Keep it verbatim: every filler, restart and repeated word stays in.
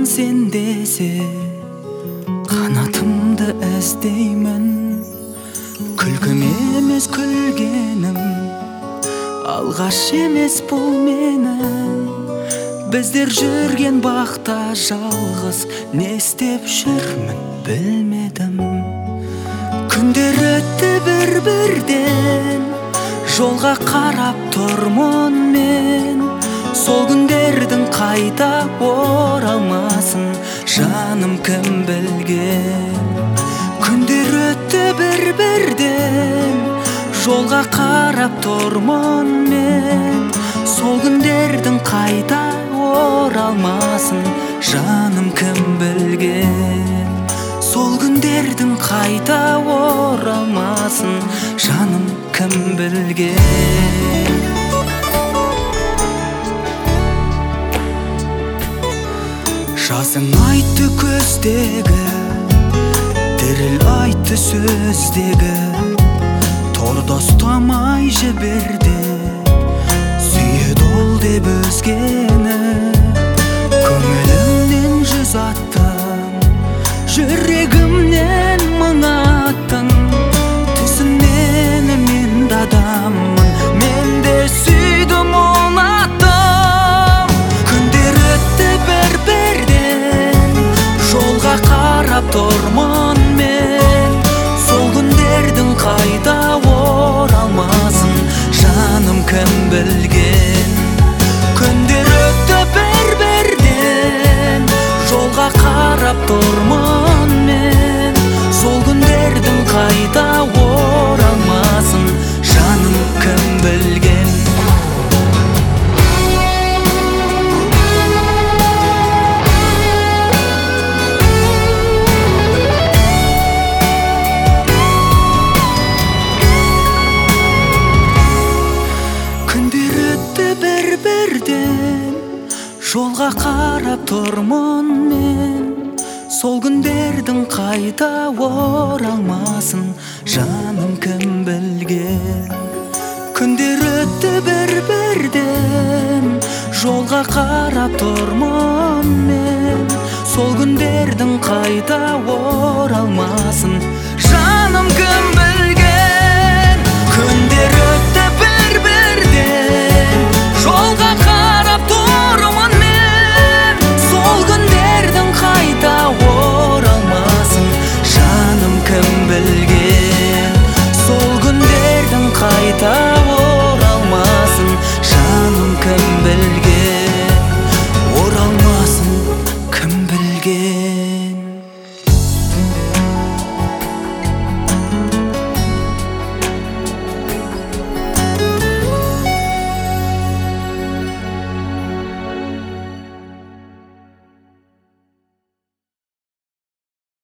sen dese kanatımdı ezdeymen. Күлкім емес күлгенім, алғаш емес бұл менің. Біздер жүрген бақта жалғыз не істеп жүрмін білмедім. Күндер өтті бір-бірден, жолға қарап тұрмын мен. Сол күндердің қайта оралмасын жаным кім білген. Күндер өтті бір-бірден, жолға қарап тұрмын мен. Сол күндердің қайта оралмасын жаным кім білген. Сол күндердің қайта оралмасын жаным кім білген. Жасың айтты көздегі, діріл айтты сөздегі. Торда ұстамай жіберді, сүйеді ол деп өзгені. Көңілімнен жүз аттың, жүрегімнен мың аттың. Түсінен мен де адаммын, мен де сүйдім ұнаттым. Күндер өтті бір-бірден, жолға қарап тұрмын мен. Сол күндердің қайта оралмасын жаным кім білген. Күндер өтті бір-бірден, жолға қарап тұрмын мен. Сол күндердің қайта оралмасын жаным кім білген. Күндер өтті бір-бірден, жолға қарап тұрмын мен. Сол күндердің қайта оралмасын жаным кім білген. Күндер өтті бір-бірден, жолға қарап тұрмын мен. Сол күндердің қайта оралмасын жаным кім білген.